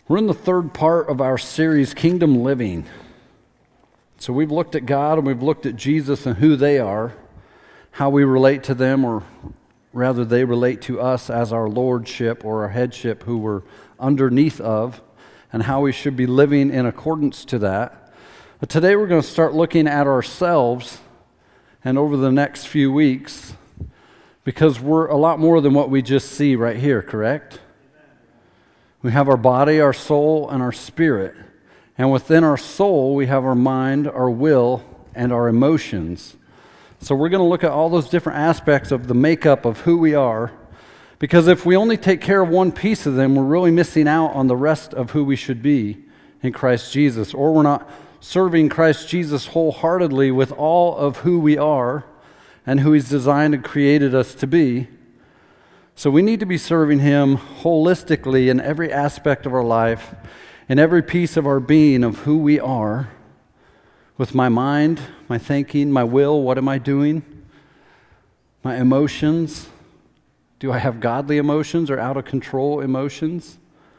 We're in the third part of our series, Kingdom Living. So we've looked at God and we've looked at Jesus and who they are, how we relate to them, or rather they relate to us as our lordship or our headship who we're underneath of, and how we should be living in accordance to that. But today we're going to start looking at ourselves, and over the next few weeks, because we're a lot more than what we just see right here, correct? We have our body, our soul, and our spirit. And within our soul, we have our mind, our will, and our emotions. So we're going to look at all those different aspects of the makeup of who we are, because if we only take care of one piece of them, we're really missing out on the rest of who we should be in Christ Jesus, or we're not serving Christ Jesus wholeheartedly with all of who we are and who He's designed and created us to be. So we need to be serving Him holistically in every aspect of our life, in every piece of our being of who we are, with my mind, my thinking, my will, what am I doing? My emotions, do I have godly emotions or out of control emotions?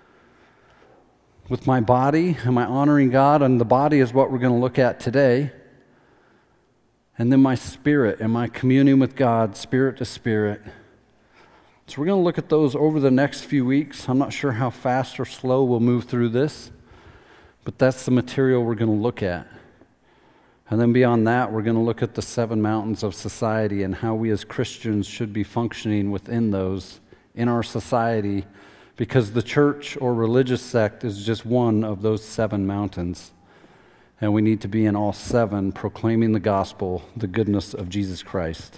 With my body, am I honoring God? And the body is what we're going to look at today. And then my spirit, am I communing with God, spirit to spirit? So we're going to look at those over the next few weeks. I'm not sure how fast or slow we'll move through this, but that's the material we're going to look at. And then beyond that, we're going to look at the 7 mountains of society and how we as Christians should be functioning within those in our society, because the church or religious sect is just one of those 7 mountains. And we need to be in all 7 proclaiming the gospel, the goodness of Jesus Christ.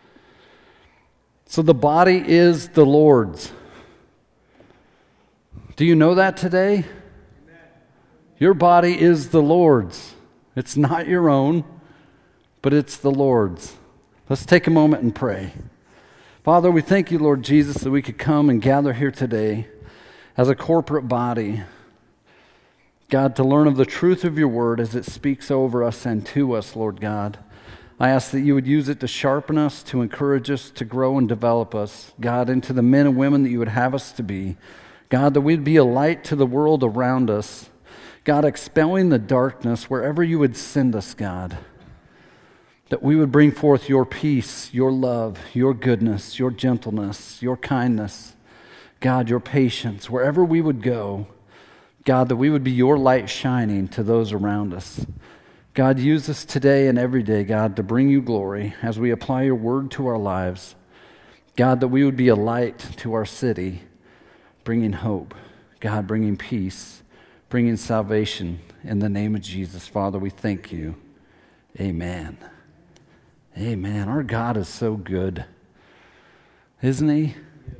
So the body is the Lord's. Do you know that today? Amen. Your body is the Lord's. It's not your own, but it's the Lord's. Let's take a moment and pray. Father, we thank you, Lord Jesus, that we could come and gather here today as a corporate body. God, to learn of the truth of your word as it speaks over us and to us, Lord God. I ask that you would use it to sharpen us, to encourage us, to grow and develop us, God, into the men and women that you would have us to be. God, that we'd be a light to the world around us. God, expelling the darkness wherever you would send us, God. That we would bring forth your peace, your love, your goodness, your gentleness, your kindness. God, your patience, wherever we would go. God, that we would be your light shining to those around us. God, use us today and every day, God, to bring you glory as we apply your word to our lives. God, that we would be a light to our city, bringing hope. God, bringing peace, bringing salvation. In the name of Jesus, Father, we thank you. Amen. Amen. Our God is so good, isn't He?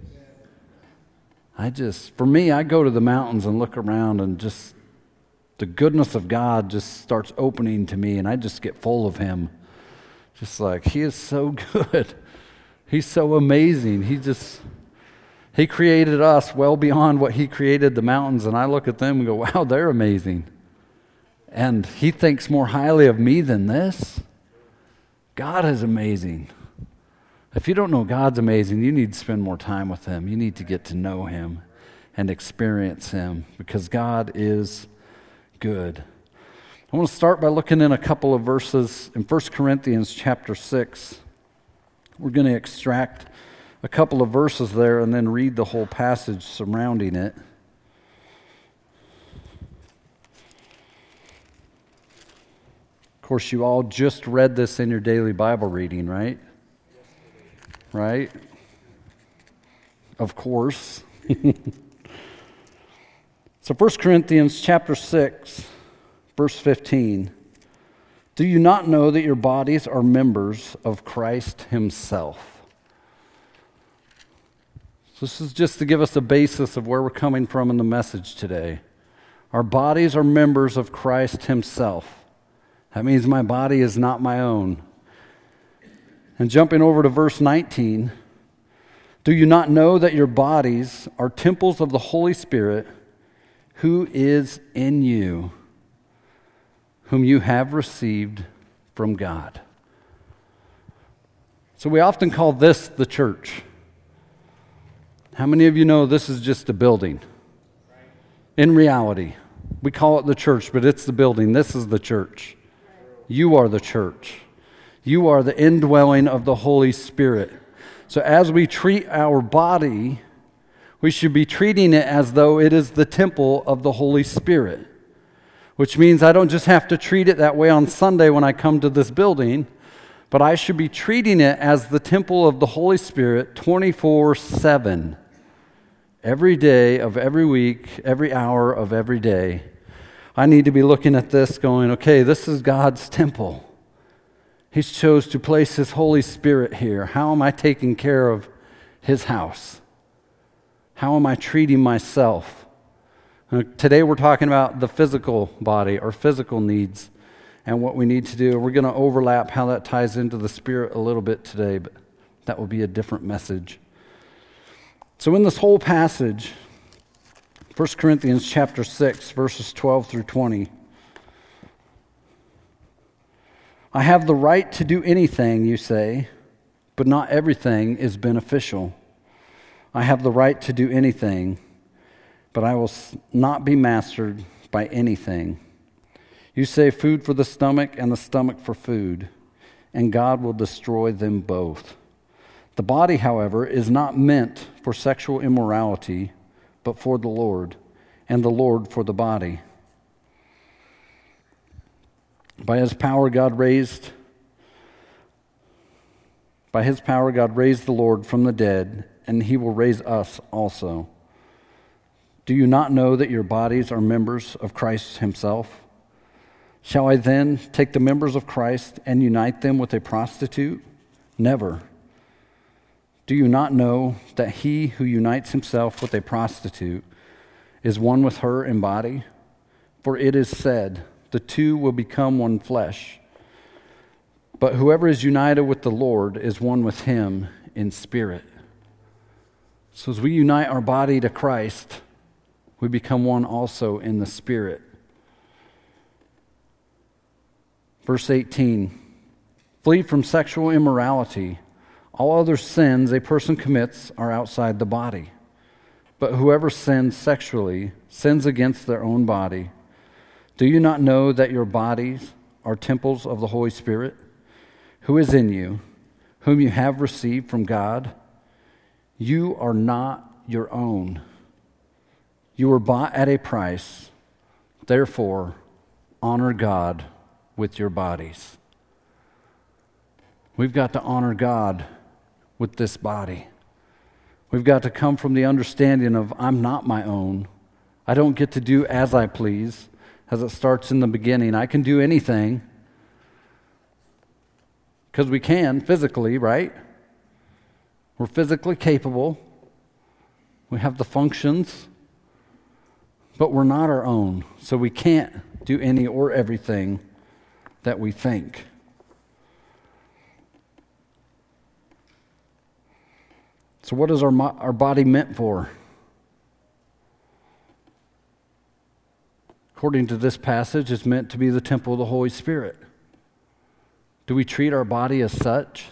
For me, I go to the mountains and look around and just the goodness of God just starts opening to me, and I just get full of Him. Just like, He is so good. He's so amazing. He created us well beyond what He created the mountains, and I look at them and go, wow, they're amazing. And He thinks more highly of me than this. God is amazing. If you don't know God's amazing, you need to spend more time with Him. You need to get to know Him and experience Him, because God is good. I want to start by looking in a couple of verses in 1 Corinthians chapter 6. We're going to extract a couple of verses there and then read the whole passage surrounding it. Of course, you all just read this in your daily Bible reading, right? Right? Of course. So 1 Corinthians chapter 6, verse 15. Do you not know that your bodies are members of Christ Himself? So this is just to give us a basis of where we're coming from in the message today. Our bodies are members of Christ Himself. That means my body is not my own. And jumping over to verse 19, do you not know that your bodies are temples of the Holy Spirit, who is in you, whom you have received from God? So we often call this the church. How many of you know this is just a building? in reality. We call it the church, but it's the building. This is the church. You are the church. You are the indwelling of the Holy Spirit. So as we treat our body, we should be treating it as though it is the temple of the Holy Spirit, which means I don't just have to treat it that way on Sunday when I come to this building, but I should be treating it as the temple of the Holy Spirit 24/7. Every day of every week, every hour of every day. I need to be looking at this going, okay, this is God's temple. He's chose to place His Holy Spirit here. How am I taking care of His house? How am I treating myself? Today we're talking about the physical body, our physical needs, and what we need to do. We're going to overlap how that ties into the Spirit a little bit today, but that will be a different message. So in this whole passage, 1 Corinthians chapter 6, verses 12 through 20, I have the right to do anything, you say, but not everything is beneficial. I have the right to do anything, but I will not be mastered by anything. You say food for the stomach and the stomach for food, and God will destroy them both. The body, however, is not meant for sexual immorality, but for the Lord, and the Lord for the body. By His power God raised the Lord from the dead, and He will raise us also. Do you not know that your bodies are members of Christ Himself? Shall I then take the members of Christ and unite them with a prostitute? Never. Do you not know that he who unites himself with a prostitute is one with her in body? For it is said, the two will become one flesh. But whoever is united with the Lord is one with Him in spirit. So as we unite our body to Christ, we become one also in the Spirit. Verse 18, flee from sexual immorality. All other sins a person commits are outside the body. But whoever sins sexually sins against their own body. Do you not know that your bodies are temples of the Holy Spirit, who is in you, whom you have received from God? You are not your own. You were bought at a price. Therefore, honor God with your bodies. We've got to honor God with this body. We've got to come from the understanding of I'm not my own. I don't get to do as I please, as it starts in the beginning. I can do anything because we can physically, right? We're physically capable. We have the functions, but we're not our own. So we can't do any or everything that we think. So what is our body meant for? According to this passage, it's meant to be the temple of the Holy Spirit. Do we treat our body as such?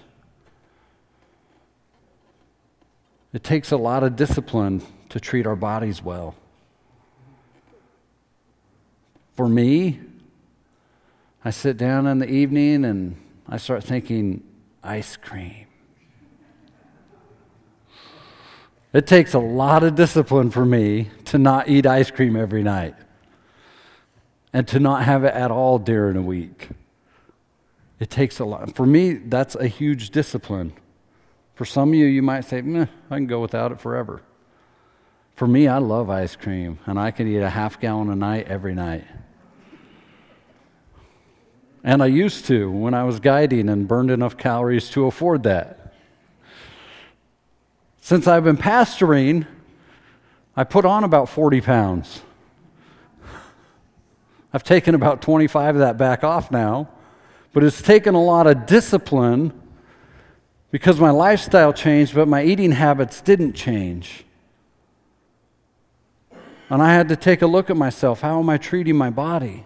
It takes a lot of discipline to treat our bodies well. For me, I sit down in the evening and I start thinking, ice cream. It takes a lot of discipline for me to not eat ice cream every night and to not have it at all during a week. It takes a lot. For me, that's a huge discipline. For some of you, you might say, I can go without it forever. For me, I love ice cream, and I can eat a half gallon a night every night. And I used to when I was guiding and burned enough calories to afford that. Since I've been pastoring, I put on about 40 pounds. I've taken about 25 of that back off now, but it's taken a lot of discipline because my lifestyle changed, but my eating habits didn't change. And I had to take a look at myself. How am I treating my body?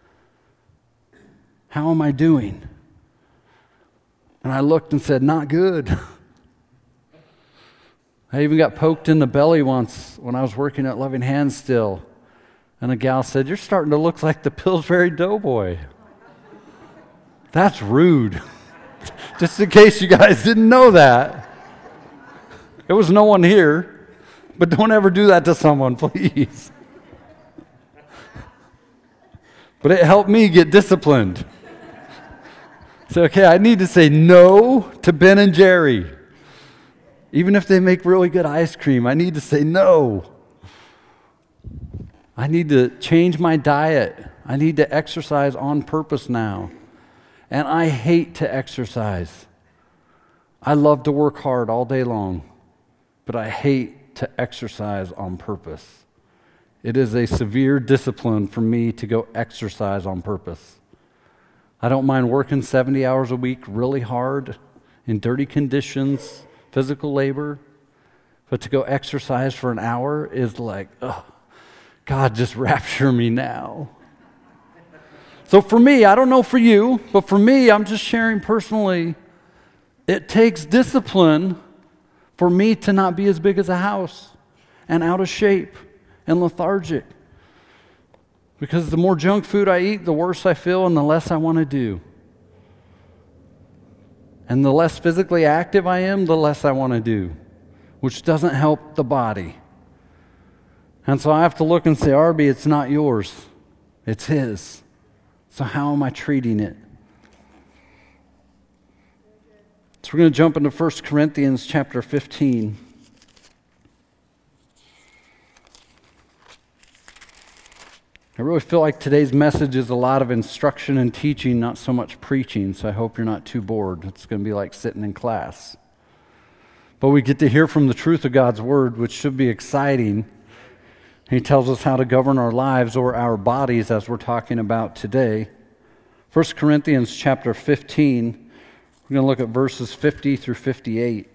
How am I doing? And I looked and said, not good. I even got poked in the belly once when I was working at Loving Hands still. And a gal said, "You're starting to look like the Pillsbury Doughboy." That's rude. Just in case you guys didn't know that. There was no one here, but don't ever do that to someone, please. But it helped me get disciplined. So, okay, I need to say no to Ben and Jerry. Even if they make really good ice cream, I need to say no. I need to change my diet. I need to exercise on purpose now. And I hate to exercise. I love to work hard all day long, but I hate to exercise on purpose. It is a severe discipline for me to go exercise on purpose. I don't mind working 70 hours a week really hard in dirty conditions, physical labor, but to go exercise for an hour is like, oh, God, just rapture me now. So for me, I don't know for you, but for me, I'm just sharing personally, it takes discipline for me to not be as big as a house and out of shape and lethargic. Because the more junk food I eat, the worse I feel and the less I want to do. And the less physically active I am, the less I want to do, which doesn't help the body. And so I have to look and say, Arby, it's not yours, it's His. So how am I treating it? So we're going to jump into 1 Corinthians chapter 15. I really feel like today's message is a lot of instruction and teaching, not so much preaching, so I hope you're not too bored. It's going to be like sitting in class. But we get to hear from the truth of God's Word, which should be exciting. He tells us how to govern our lives or our bodies, as we're talking about today. 1 Corinthians chapter 15, we're going to look at verses 50 through 58.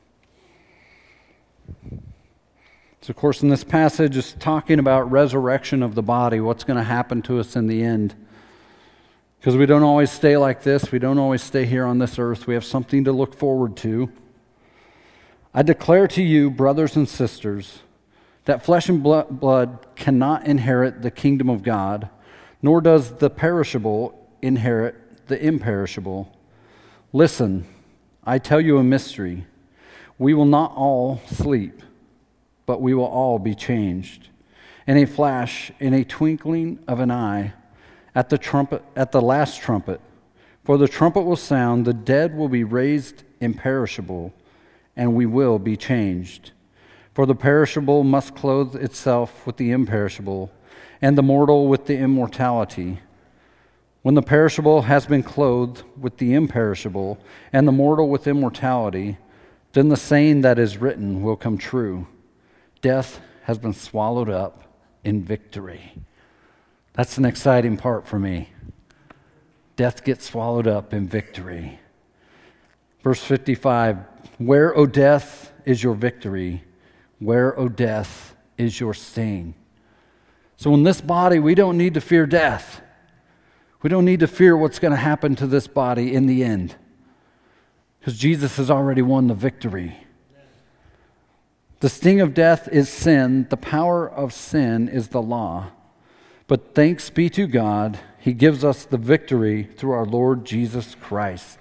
So, of course, in this passage, it's talking about resurrection of the body, what's going to happen to us in the end. Because we don't always stay like this. We don't always stay here on this earth. We have something to look forward to. I declare to you, brothers and sisters, that flesh and blood cannot inherit the kingdom of God, nor does the perishable inherit the imperishable. Listen, I tell you a mystery. We will not all sleep, but we will all be changed. In a flash, in a twinkling of an eye, at the last trumpet. For the trumpet will sound, the dead will be raised imperishable, and we will be changed. For the perishable must clothe itself with the imperishable, and the mortal with the immortality. When the perishable has been clothed with the imperishable, and the mortal with immortality, then the saying that is written will come true. Death has been swallowed up in victory. That's an exciting part for me. Death gets swallowed up in victory. Verse 55, where, O death, is your victory? Where, O death, is your sting? So in this body, we don't need to fear death. We don't need to fear what's going to happen to this body in the end, because Jesus has already won the victory. The sting of death is sin. The power of sin is the law. But thanks be to God, He gives us the victory through our Lord Jesus Christ.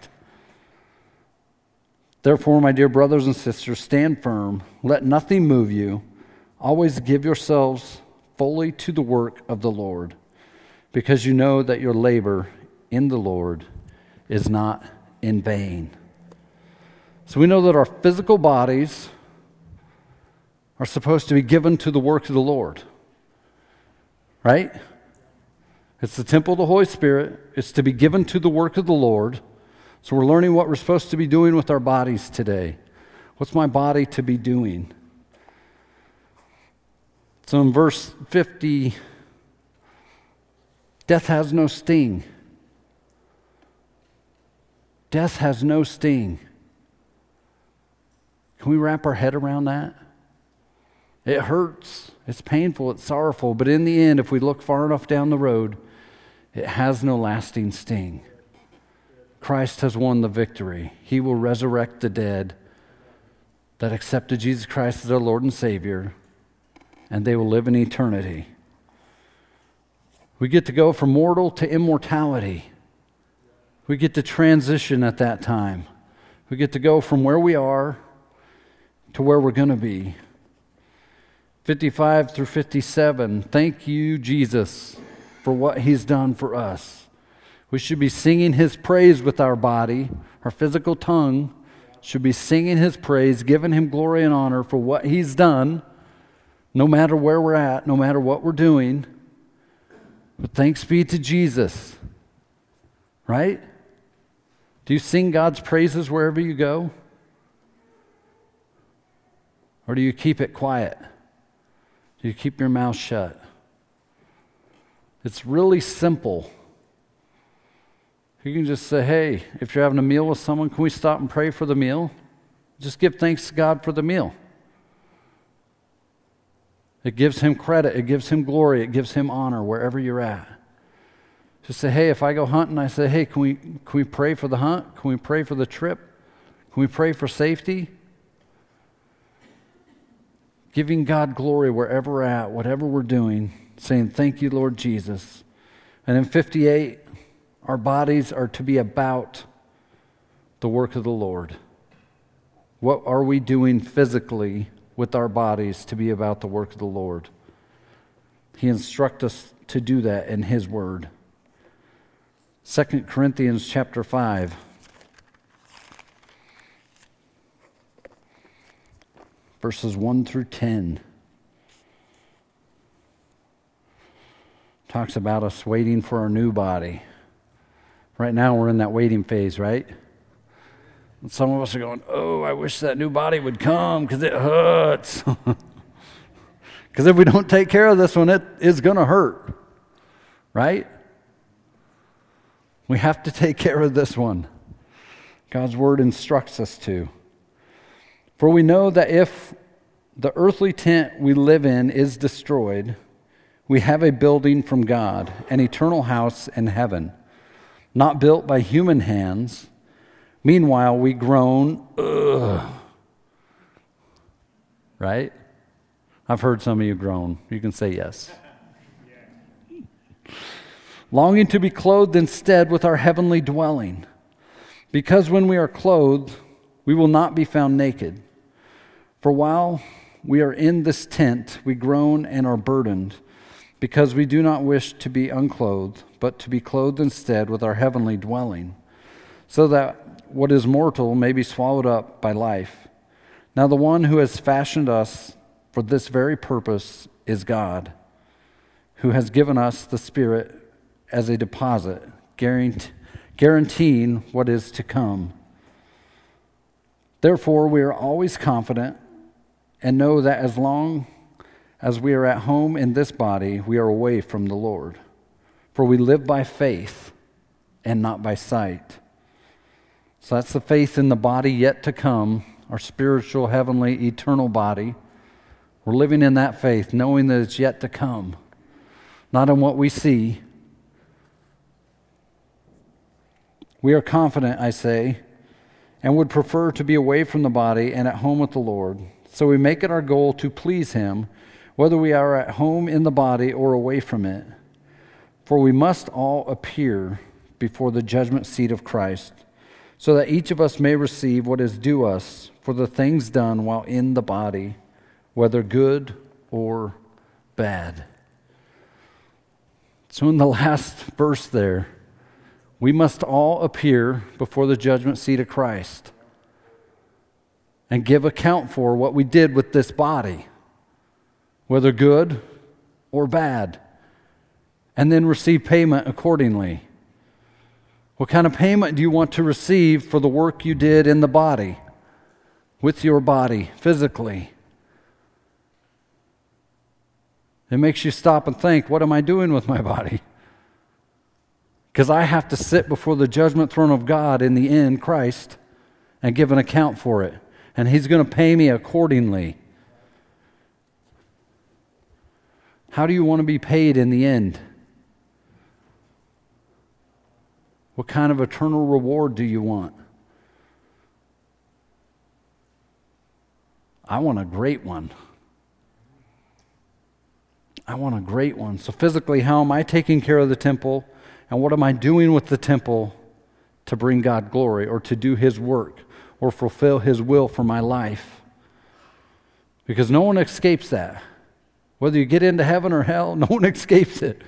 Therefore, my dear brothers and sisters, stand firm. Let nothing move you. Always give yourselves fully to the work of the Lord, because you know that your labor in the Lord is not in vain. So we know that our physical bodies are supposed to be given to the work of the Lord. Right? It's the temple of the Holy Spirit. It's to be given to the work of the Lord. So we're learning what we're supposed to be doing with our bodies today. What's my body to be doing? So in verse 50, death has no sting. Death has no sting. Can we wrap our head around that? It hurts, it's painful, it's sorrowful, but in the end, if we look far enough down the road, it has no lasting sting. Christ has won the victory. He will resurrect the dead that accepted Jesus Christ as their Lord and Savior, and they will live in eternity. We get to go from mortal to immortality. We get to transition at that time. We get to go from where we are to where we're going to be. 55 through 57, thank you, Jesus, for what he's done for us. We should be singing his praise with our body. Our physical tongue should be singing his praise, giving him glory and honor for what he's done, no matter where we're at, no matter what we're doing. But thanks be to Jesus, right? Do you sing God's praises wherever you go? Or do you keep it quiet? Do you keep your mouth shut? It's really simple. You can just say, hey, if you're having a meal with someone, can we stop and pray for the meal? Just give thanks to God for the meal. It gives him credit. It gives him glory. It gives him honor wherever you're at. Just say, hey, if I go hunting, I say, hey, can we pray for the hunt? Can we pray for the trip? Can we pray for safety? Giving God glory wherever we're at, whatever we're doing, saying, thank you, Lord Jesus. And in 58, our bodies are to be about the work of the Lord. What are we doing physically with our bodies to be about the work of the Lord? He instructs us to do that in his word. 2 Corinthians chapter 5. Verses 1 through 10. Talks about us waiting for our new body. Right now we're in that waiting phase, right? And some of us are going, oh, I wish that new body would come because it hurts. Because if we don't take care of this one, it is going to hurt, right? We have to take care of this one. God's word instructs us to. For we know that if the earthly tent we live in is destroyed, we have a building from God, an eternal house in heaven, not built by human hands. Meanwhile, we groan, right? I've heard some of you groan. You can say yes. Longing to be clothed instead with our heavenly dwelling, because when we are clothed, we will not be found naked. For while we are in this tent, we groan and are burdened, because we do not wish to be unclothed, but to be clothed instead with our heavenly dwelling, so that what is mortal may be swallowed up by life. Now the one who has fashioned us for this very purpose is God, who has given us the Spirit as a deposit, guaranteeing what is to come. Therefore, we are always confident and know that as long as we are at home in this body, we are away from the Lord. For we live by faith and not by sight. So that's the faith in the body yet to come, our spiritual, heavenly, eternal body. We're living in that faith, knowing that it's yet to come, not in what we see. We are confident, I say, and would prefer to be away from the body and at home with the Lord. So we make it our goal to please him, whether we are at home in the body or away from it. For we must all appear before the judgment seat of Christ, so that each of us may receive what is due us for the things done while in the body, whether good or bad. So in the last verse there, we must all appear before the judgment seat of Christ and give account for what we did with this body, whether good or bad, and then receive payment accordingly. What kind of payment do you want to receive for the work you did in the body, with your body, physically? It makes you stop and think, what am I doing with my body? Because I have to sit before the judgment throne of God in the end, Christ, and give an account for it. And he's going to pay me accordingly. How do you want to be paid in the end? What kind of eternal reward do you want? I want a great one. I want a great one. So physically, how am I taking care of the temple? And what am I doing with the temple to bring God glory or to do His work or fulfill His will for my life? Because no one escapes that. Whether you get into heaven or hell, no one escapes it.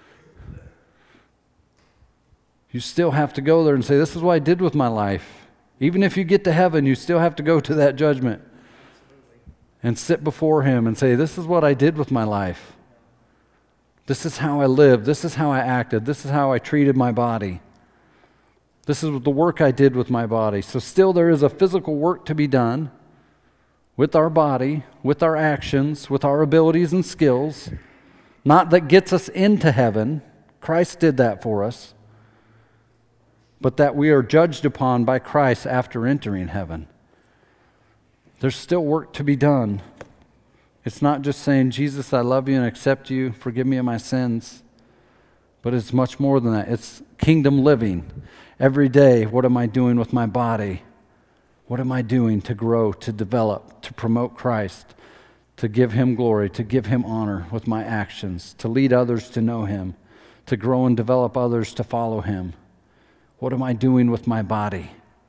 You still have to go there and say, this is what I did with my life. Even if you get to heaven, you still have to go to that judgment and sit before Him and say, this is what I did with my life. This is how I lived. This is how I acted. This is how I treated my body. This is the work I did with my body. So still there is a physical work to be done with our body, with our actions, with our abilities and skills. Not that gets us into heaven. Christ did that for us. But that we are judged upon by Christ after entering heaven. There's still work to be done. It's not just saying, Jesus, I love you and accept you, forgive me of my sins. But it's much more than that. It's kingdom living. Every day, what am I doing with my body? What am I doing to grow, to develop, to promote Christ, to give Him glory, to give Him honor with my actions, to lead others to know Him, to grow and develop others to follow Him? What am I doing with my body?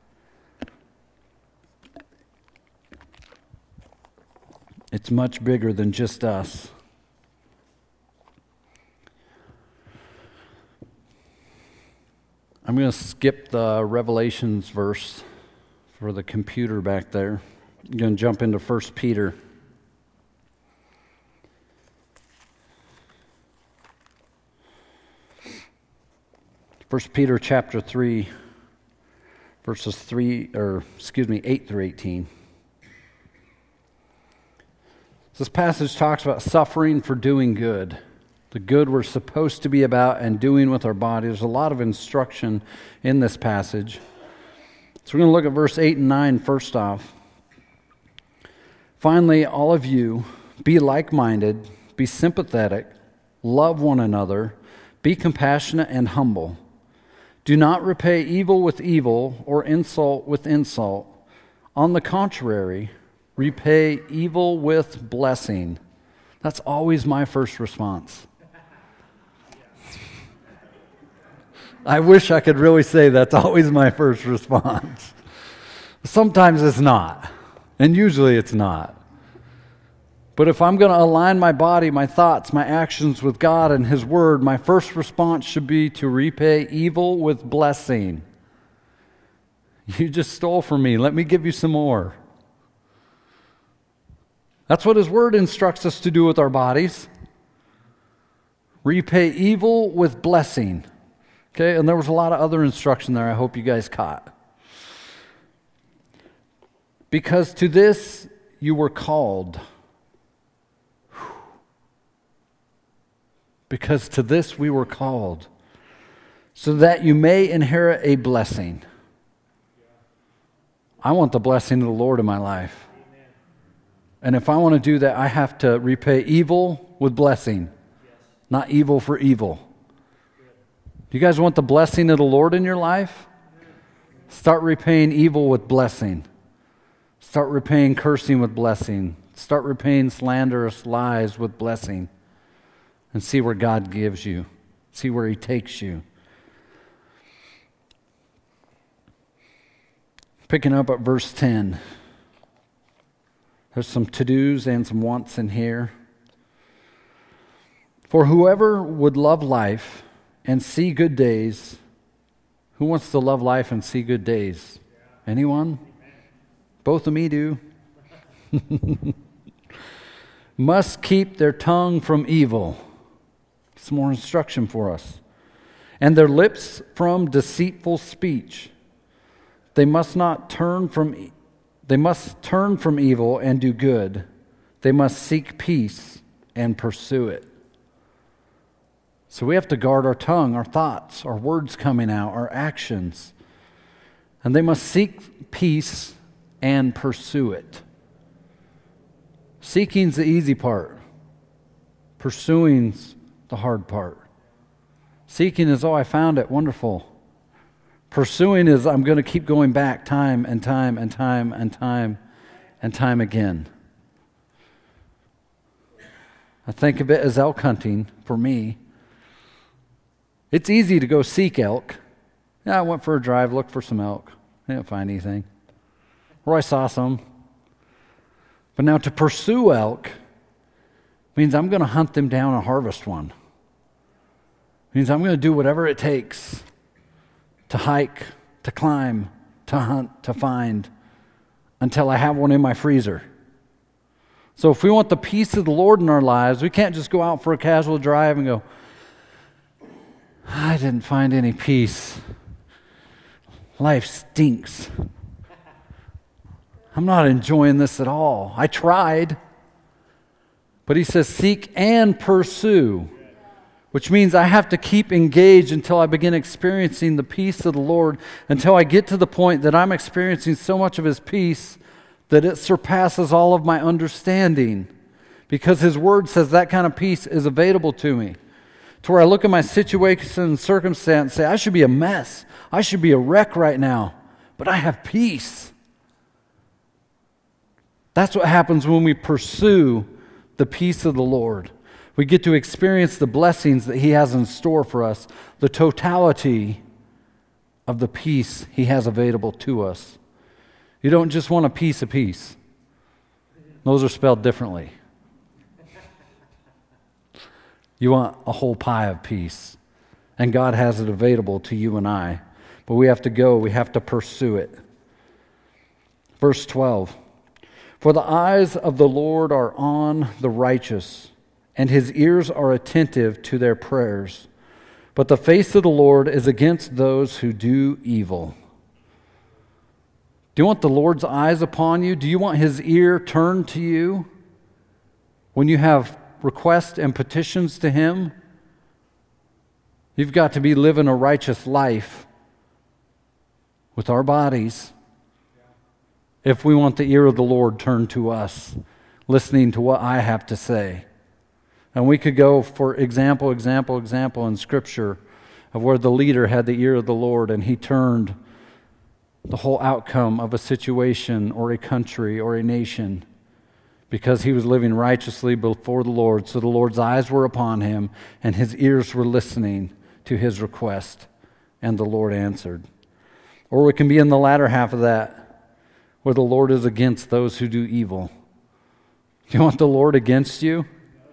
It's much bigger than just us. I'm going to skip the Revelations verse for the computer back there. I'm going to jump into 1 Peter. 1 Peter chapter 3, verses 8 through 18. This passage talks about suffering for doing good, the good we're supposed to be about and doing with our body. There's a lot of instruction in this passage. So we're going to look at verse 8 and 9 first off. Finally, all of you, be like-minded, be sympathetic, love one another, be compassionate and humble. Do not repay evil with evil or insult with insult. On the contrary, repay evil with blessing. That's always my first response. I wish I could really say that's always my first response. Sometimes it's not, and usually it's not. But if I'm going to align my body, my thoughts, my actions with God and His Word, my first response should be to repay evil with blessing. You just stole from me. Let me give you some more. That's what His Word instructs us to do with our bodies. Repay evil with blessing. Okay, and there was a lot of other instruction there I hope you guys caught. Because to this you were called. Because to this we were called, so that you may inherit a blessing. I want the blessing of the Lord in my life. Amen. And if I want to do that, I have to repay evil with blessing, not evil for evil. Do you guys want the blessing of the Lord in your life? Start repaying evil with blessing. Start repaying cursing with blessing. Start repaying slanderous lies with blessing. And see where God gives you. See where He takes you. Picking up at verse 10. There's some to-dos and some wants in here. For whoever would love life and see good days. Who wants to love life and see good days? Anyone? Both of me do. Must keep their tongue from evil. Some more instruction for us. And their lips from deceitful speech. They must turn from evil and do good. They must seek peace and pursue it. So we have to guard our tongue, our thoughts, our words coming out, our actions. And they must seek peace and pursue it. Seeking's the easy part. Pursuing's the hard part. Seeking is, oh, I found it, wonderful. Pursuing is, I'm going to keep going back time and time and time and time and time again. I think of it as elk hunting for me. It's easy to go seek elk. Yeah, I went for a drive, looked for some elk. I didn't find anything. Or I saw some. But now to pursue elk means I'm going to hunt them down and harvest one. Means I'm going to do whatever it takes to hike, to climb, to hunt, to find, until I have one in my freezer. So if we want the peace of the Lord in our lives, we can't just go out for a casual drive and go, I didn't find any peace. Life stinks. I'm not enjoying this at all. I tried. But he says, seek and pursue, which means I have to keep engaged until I begin experiencing the peace of the Lord, until I get to the point that I'm experiencing so much of his peace that it surpasses all of my understanding, because his word says that kind of peace is available to me. To where I look at my situation and circumstance and say, I should be a mess. I should be a wreck right now, but I have peace. That's what happens when we pursue the peace of the Lord. We get to experience the blessings that he has in store for us, the totality of the peace he has available to us. You don't just want a piece of peace. Those are spelled differently. You want a whole pie of peace. And God has it available to you and I. But we have to go, we have to pursue it. Verse 12. For the eyes of the Lord are on the righteous, and his ears are attentive to their prayers. But the face of the Lord is against those who do evil. Do you want the Lord's eyes upon you? Do you want his ear turned to you when you have requests and petitions to him? You've got to be living a righteous life with our bodies if we want the ear of the Lord turned to us, listening to what I have to say. And we could go for example in Scripture of where the leader had the ear of the Lord and he turned the whole outcome of a situation or a country or a nation because he was living righteously before the Lord. So the Lord's eyes were upon him and his ears were listening to his request, and the Lord answered. Or we can be in the latter half of that, where the Lord is against those who do evil. Do you want the Lord against you?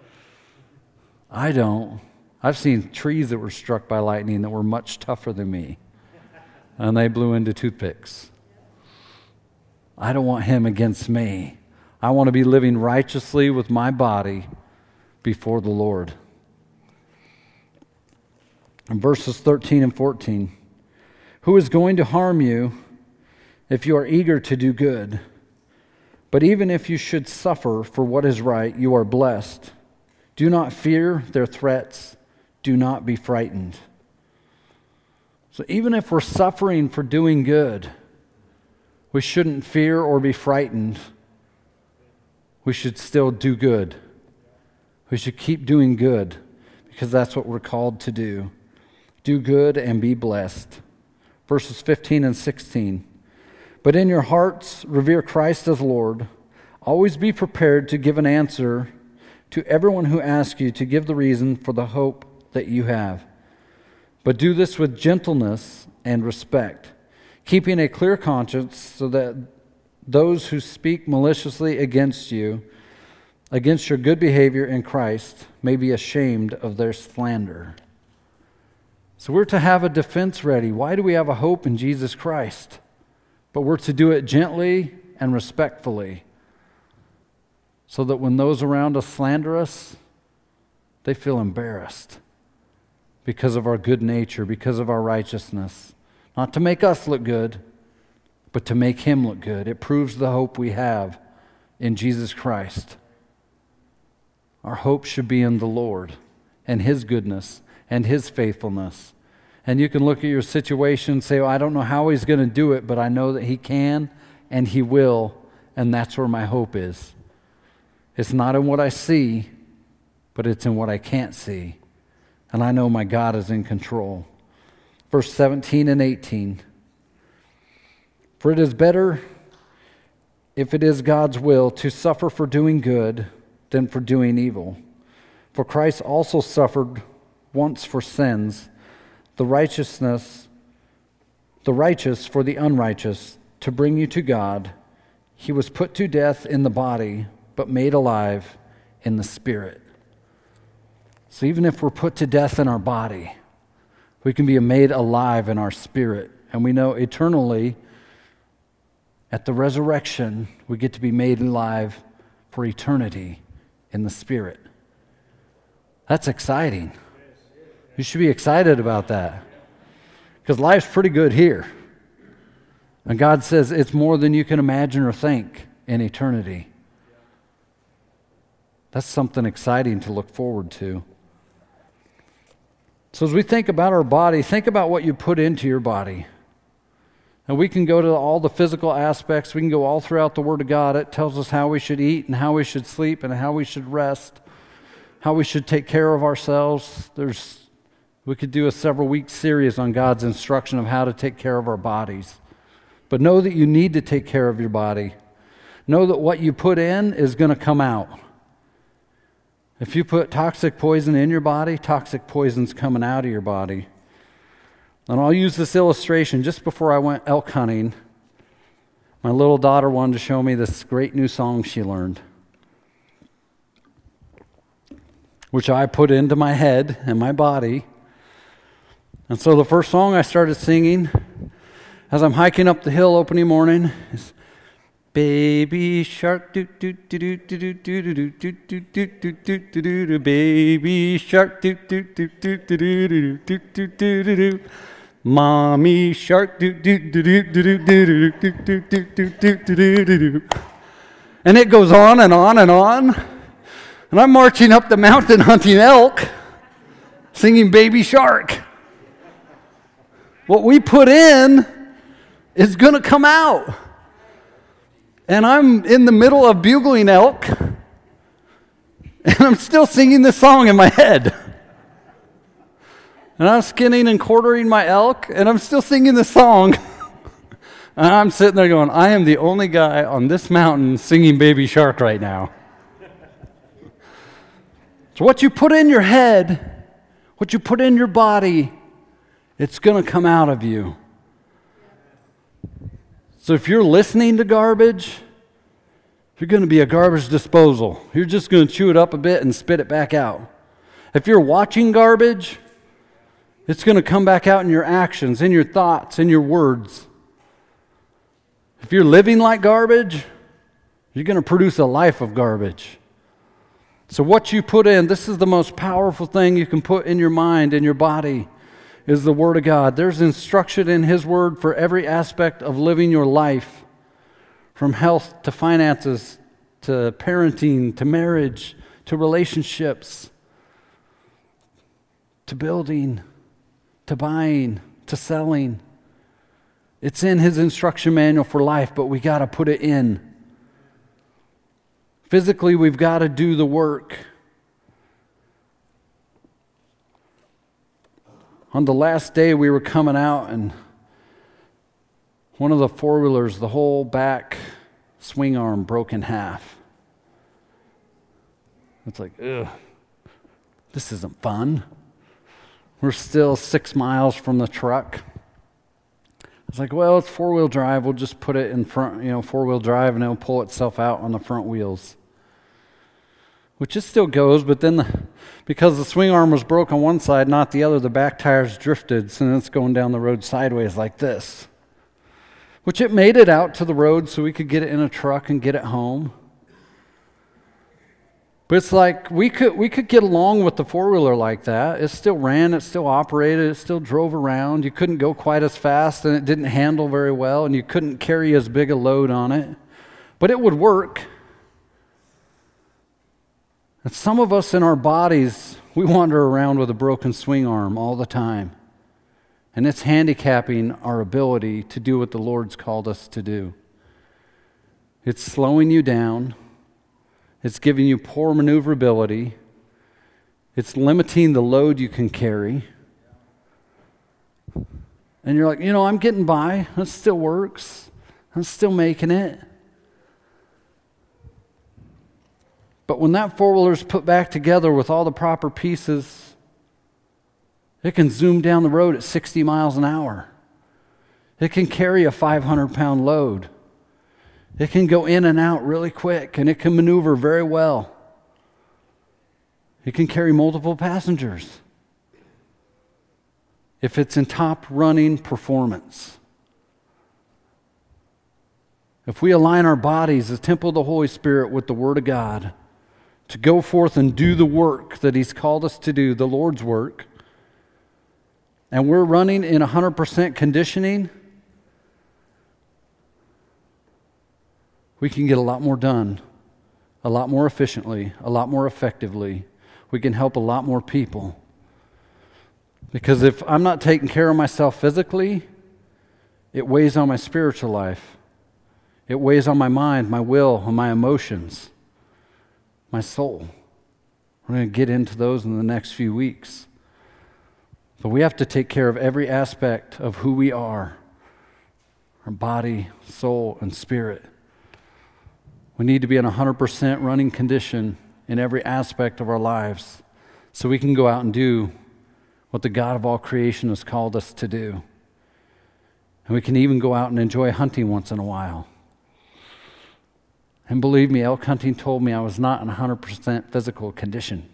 I don't. I've seen trees that were struck by lightning that were much tougher than me, and they blew into toothpicks. I don't want him against me. I want to be living righteously with my body before the Lord. In verses 13 and 14, who is going to harm you if you are eager to do good? But even if you should suffer for what is right, you are blessed. Do not fear their threats. Do not be frightened. So even if we're suffering for doing good, we shouldn't fear or be frightened. We should still do good. We should keep doing good because that's what we're called to do. Do good and be blessed. Verses 15 and 16. But in your hearts revere Christ as Lord. Always be prepared to give an answer to everyone who asks you to give the reason for the hope that you have. But do this with gentleness and respect, keeping a clear conscience so that those who speak maliciously against you, against your good behavior in Christ, may be ashamed of their slander. So we're to have a defense ready. Why do we have a hope in Jesus Christ? But we're to do it gently and respectfully, so that when those around us slander us, they feel embarrassed because of our good nature, because of our righteousness. Not to make us look good, but to make him look good. It proves the hope we have in Jesus Christ. Our hope should be in the Lord and his goodness and his faithfulness. And you can look at your situation and say, I don't know how he's going to do it, but I know that he can and he will, and that's where my hope is. It's not in what I see, but it's in what I can't see. And I know my God is in control. Verse 17 and 18. For it is better, if it is God's will, to suffer for doing good than for doing evil. For Christ also suffered once for sins, the righteous for the unrighteous, to bring you to God. He was put to death in the body, but made alive in the spirit. So even if we're put to death in our body, we can be made alive in our spirit. And we know eternally, at the resurrection, we get to be made alive for eternity in the spirit. That's exciting. You should be excited about that. Because life's pretty good here. And God says it's more than you can imagine or think in eternity. That's something exciting to look forward to. So as we think about our body, think about what you put into your body. And we can go to all the physical aspects. We can go all throughout the Word of God. It tells us how we should eat and how we should sleep and how we should rest, how we should take care of ourselves. We could do a several-week series on God's instruction of how to take care of our bodies. But know that you need to take care of your body. Know that what you put in is going to come out. If you put toxic poison in your body, toxic poison's coming out of your body. And I'll use this illustration. Just before I went elk hunting, my little daughter wanted to show me this great new song she learned, which I put into my head and my body. And so the first song I started singing as I'm hiking up the hill opening morning is Baby shark do do do do do do do do do do do do do do, baby shark do do do do do do do do do do do, mommy shark do do do do do do do do do do do do do. And it goes on and on and on. And I'm marching up the mountain hunting elk, singing Baby Shark. What we put in is going to come out. And I'm in the middle of bugling elk, and I'm still singing this song in my head. And I'm skinning and quartering my elk, and I'm still singing this song. And I'm sitting there going, I am the only guy on this mountain singing Baby Shark right now. So what you put in your head, what you put in your body, it's going to come out of you. So if you're listening to garbage, you're going to be a garbage disposal. You're just going to chew it up a bit and spit it back out. If you're watching garbage, it's going to come back out in your actions, in your thoughts, in your words. If you're living like garbage, you're going to produce a life of garbage. So what you put in, this is the most powerful thing you can put in your mind, in your body, is the Word of God. There's instruction in His Word for every aspect of living your life, from health to finances to parenting to marriage to relationships to building to buying to selling. It's in His instruction manual for life, but we got to put it in. Physically, we've got to do the work. On the last day, we were coming out, and one of the four-wheelers, the whole back swing arm broke in half. It's like, ugh, this isn't fun. We're still 6 miles from the truck. It's like, well, it's four-wheel drive. We'll just put it in front, four-wheel drive, and it'll pull itself out on the front wheels. Which it still goes, but then because the swing arm was broke on one side, not the other, the back tires drifted, so then it's going down the road sideways like this. Which it made it out to the road so we could get it in a truck and get it home. But it's like we could get along with the four-wheeler like that. It still ran, it still operated, it still drove around. You couldn't go quite as fast, and it didn't handle very well, and you couldn't carry as big a load on it. But it would work. And some of us in our bodies, we wander around with a broken swing arm all the time. And it's handicapping our ability to do what the Lord's called us to do. It's slowing you down. It's giving you poor maneuverability. It's limiting the load you can carry. And you're like, I'm getting by. That still works. I'm still making it. But when that four-wheeler is put back together with all the proper pieces, it can zoom down the road at 60 miles an hour. It can carry a 500-pound load. It can go in and out really quick, and it can maneuver very well. It can carry multiple passengers if it's in top running performance. If we align our bodies, the temple of the Holy Spirit, with the Word of God, to go forth and do the work that He's called us to do, the Lord's work, and we're running in 100% conditioning, we can get a lot more done, a lot more efficiently, a lot more effectively. We can help a lot more people. Because if I'm not taking care of myself physically, it weighs on my spiritual life. It weighs on my mind, my will, on my emotions, my soul. We're going to get into those in the next few weeks. But we have to take care of every aspect of who we are, our body, soul, and spirit. We need to be in 100% running condition in every aspect of our lives so we can go out and do what the God of all creation has called us to do. And we can even go out and enjoy hunting once in a while. And believe me, elk hunting told me I was not in 100% physical condition.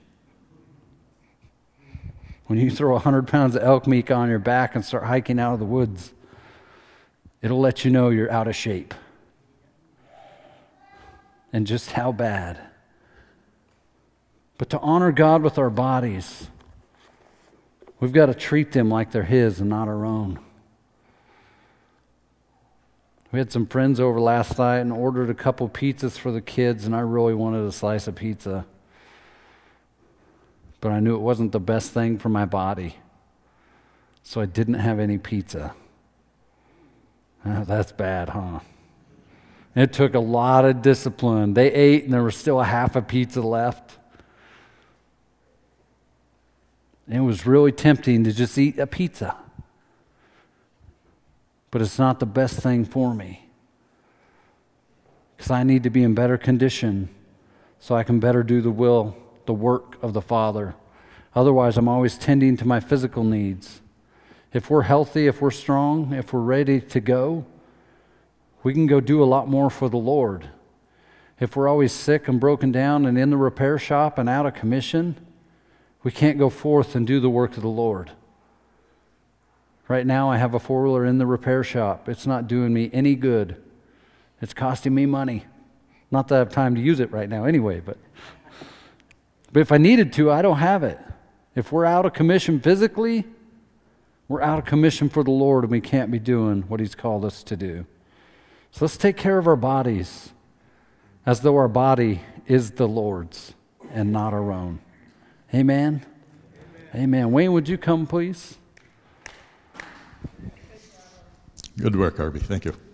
When you throw 100 pounds of elk meat on your back and start hiking out of the woods, it'll let you know you're out of shape. And just how bad. But to honor God with our bodies, we've got to treat them like they're His and not our own. We had some friends over last night and ordered a couple pizzas for the kids, and I really wanted a slice of pizza. But I knew it wasn't the best thing for my body, so I didn't have any pizza. That's bad, huh? It took a lot of discipline. They ate, and there was still a half a pizza left. It was really tempting to just eat a pizza. But it's not the best thing for me. Because I need to be in better condition so I can better do the work of the Father. Otherwise, I'm always tending to my physical needs. If we're healthy, if we're strong, if we're ready to go, we can go do a lot more for the Lord. If we're always sick and broken down and in the repair shop and out of commission, we can't go forth and do the work of the Lord. Right now I have a four-wheeler in the repair shop. It's not doing me any good. It's costing me money. Not that I have time to use it right now anyway, but if I needed to, I don't have it. If we're out of commission physically, we're out of commission for the Lord, and we can't be doing what He's called us to do. So let's take care of our bodies as though our body is the Lord's and not our own. Amen? Amen. Wayne, would you come, please? Good work, Harvey. Thank you.